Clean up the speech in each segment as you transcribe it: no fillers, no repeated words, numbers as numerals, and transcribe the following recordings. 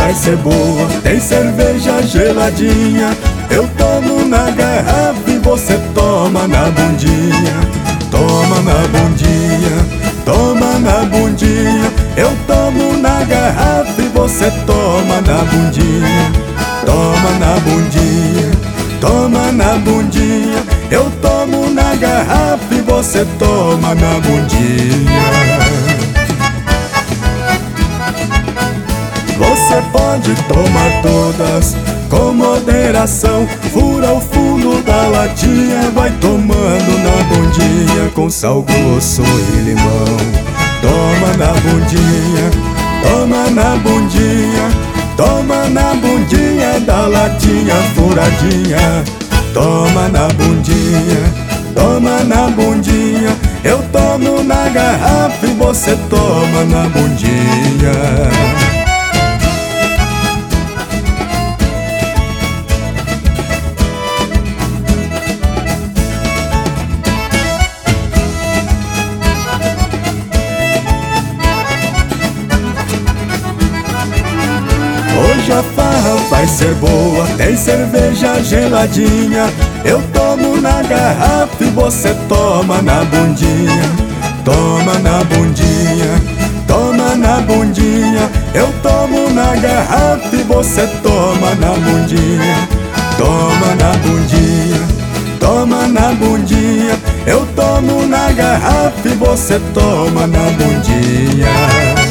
vai ser boa, tem cerveja geladinha. Eu tomo na garrafa e você toma na bundinha. Toma na bundinha, toma na bundinha. Eu tomo na garrafa e você toma na bundinha. Toma na bundinha, toma na bundinha. Eu tomo na garrafa e você toma na bundinha. Você pode tomar todas com moderação. Fura o fundo da latinha, vai tomando na bundinha com sal grosso e limão. Toma na bundinha, toma na bundinha, toma na bundinha da latinha furadinha. Toma na bundinha, toma na bundinha. Eu tomo na garrafa e você toma na bundinha. Hoje a farra vai ser boa, tem cerveja geladinha. Eu tomo na garrafa e você toma na bundinha. Toma na bundinha, toma na bundinha. Eu tomo na garrafa e você toma na bundinha. Toma na bundinha, toma na bundinha. Eu tomo na garrafa e você toma na bundinha.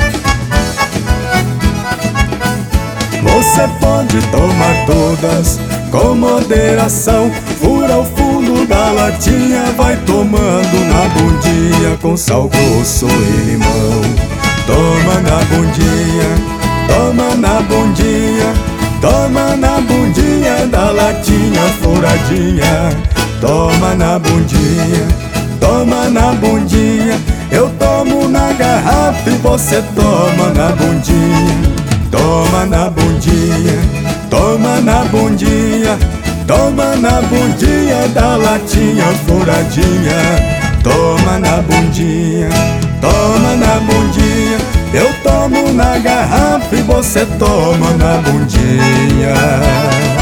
Você pode tomar todas com moderação. Fura o fundo da latinha, vai tomando na bundinha com sal grosso e limão. Toma na bundinha, toma na bundinha, toma na bundinha da latinha furadinha. Toma na bundinha, toma na bundinha. Eu tomo na garrafa e você toma na bundinha. Toma na bundinha, toma na bundinha, toma na bundinha da latinha furadinha. Toma na bundinha, toma na bundinha. Eu tomo na garrafa e você toma na bundinha.